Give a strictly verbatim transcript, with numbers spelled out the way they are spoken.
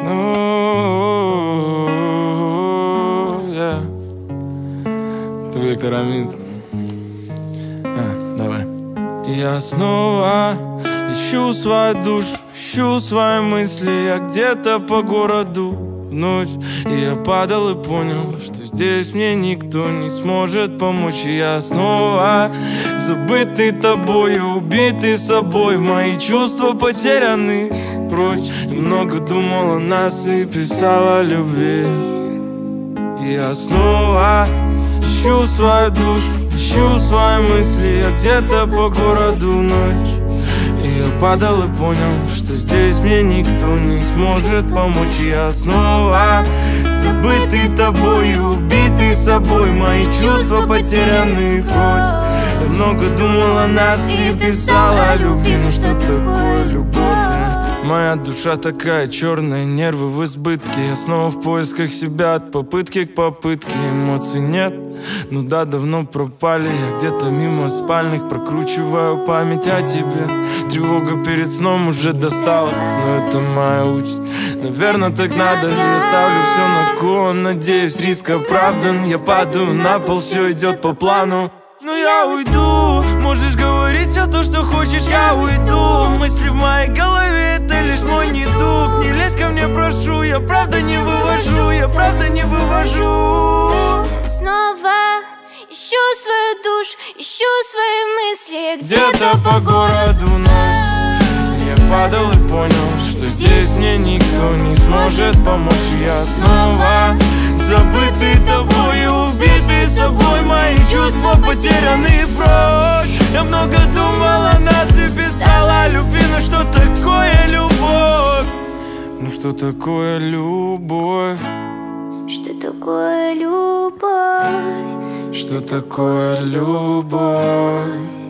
Ну, yeah. Это Виктор Аминцев. А, давай. Я снова ищу свою душу, ищу свои мысли. Я где-то по городу в ночь. И я падал и понял, что здесь мне никто не сможет помочь. И я снова забытый тобой, убитый собой. Мои чувства потеряны прочь. И много думал о нас и писал о любви. И я снова ищу свою душу, ищу свои мысли. Я где-то по городу ночь. И я падал и понял, что здесь мне никто не сможет помочь. И я снова забытый тобой, убитый собой. Мои чувства потеряны прочь. Я много думал о нас и писал о любви. Ну что такое любовь? Моя душа такая черная, нервы в избытке. Я снова в поисках себя, от попытки к попытке. Эмоций нет, ну да, давно пропали. Я где-то мимо спальных прокручиваю память о тебе. Тревога перед сном уже достала, но это моя участь. Наверное, так надо, я ставлю все на кон. Надеюсь, риск оправдан. Я падаю на пол, все идет по плану. Но я уйду, можешь говорить все то, что хочешь, я уйду. Мысли в моей голове, это лишь мой недуг. Не лезь ко мне, прошу, я правда не вывожу, я правда не вывожу. Снова ищу свою душу, ищу свои мысли. Где-то по городу ночь. Я падал и понял, что здесь мне никто не сможет помочь. Я снова забытый тобой, убитый собой. Мои чувства потеряны прочь. Я много думал о нас и писал о любви. Ну что такое любовь? Ну что такое любовь? Что такое любовь? Что такое любовь?